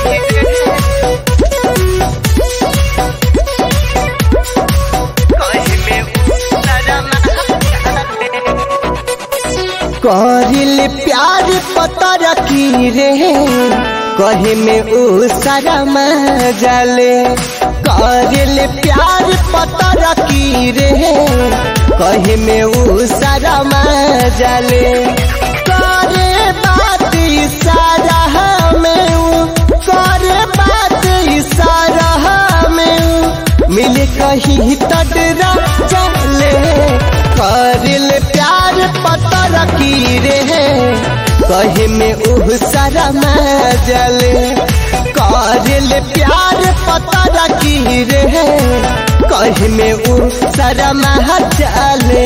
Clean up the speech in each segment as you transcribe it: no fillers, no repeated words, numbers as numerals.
कहिल प्यार पता रखी रे कहे में उ शरम जाले। कहिल प्यार पता रखी रे कहे में उ शरम जाले। करे बात इशारा में करे बात इशारा में मिले कहीं तडरा चले। करिल प्यार पता रखी रे कहे में उ शरम जाले। करिल प्यार पता रखी रे कहे में उ शरम जाले।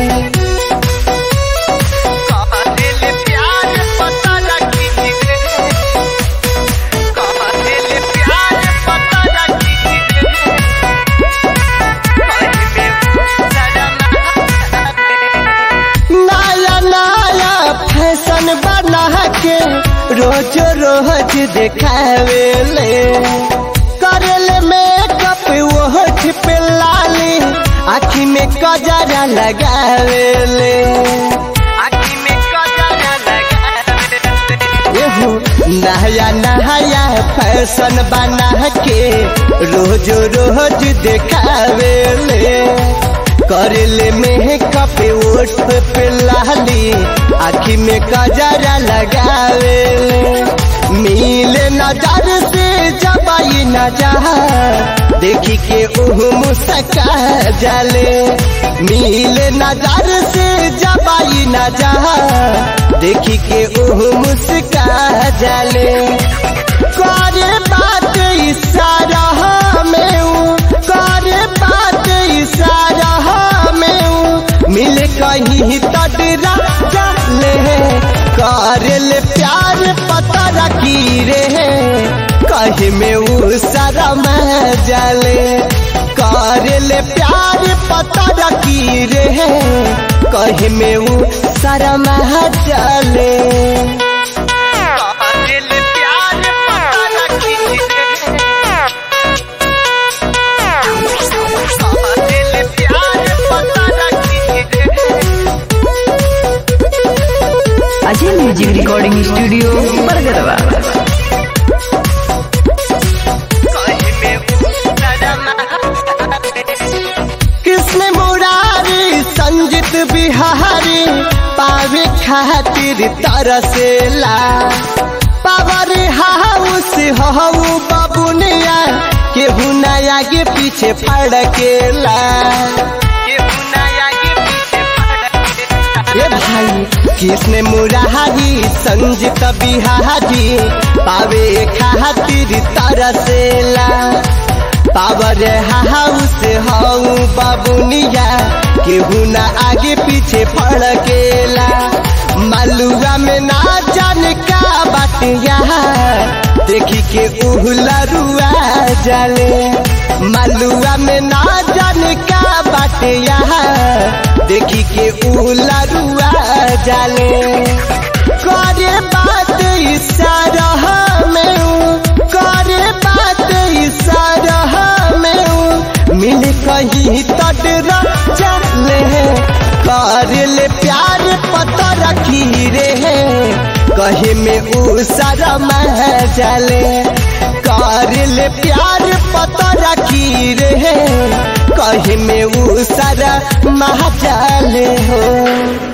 फैशन बना के रोज रोज दिखावेले। करेले मेकअप ओठ पे लाली आँखी में कजरा लगावेले। आँखी में कजरा लगावेले। नया नया फैशन बना के रोज रोज दिखावेले। करेले मेकअप ओठ पे लाली आँखी में कजरा लगावेले। मिले नजर से जबाई नजर देखी के उह मुस्का जाले। मिले नजर से जबाई नजर देखी के उह मुस्का जाले। करे बात इशारा में करे बात इशारा मिले कहीं तडरा चले। करिल प्यार पता रखी रे कहे में उ शरम जाले। करिल प्यार पता रखी रे कहे में उ शरम जाले। Ajay music recording studio Bargadwa. Krishna Murari Sanjeet Bihari पावे खातिर तरसेला। पावर हाउस हऊ बबुनिया केहू नया आगे पीछे फड़केला। ये भाई कृष्ण मुरारी संजीत बिहारी पावे खातिर तरसेला। पावर हाउस हऊ बबुनिया केहू न आगे पीछे फड़केला। मलुआ में ना जान का बातिया देखी के उहलरुआ जाले। मलुआ में ना जान का बातिया देखी के उहलरुआ जाले। करे बात इशारा में करे बात इशारा में मिले कहीं तडरा चले। करिल प्यार पता रखी रे कहे में उ शरम जाले। करिल प्यार पता रखी रे कहे में उ शरम जाले हो।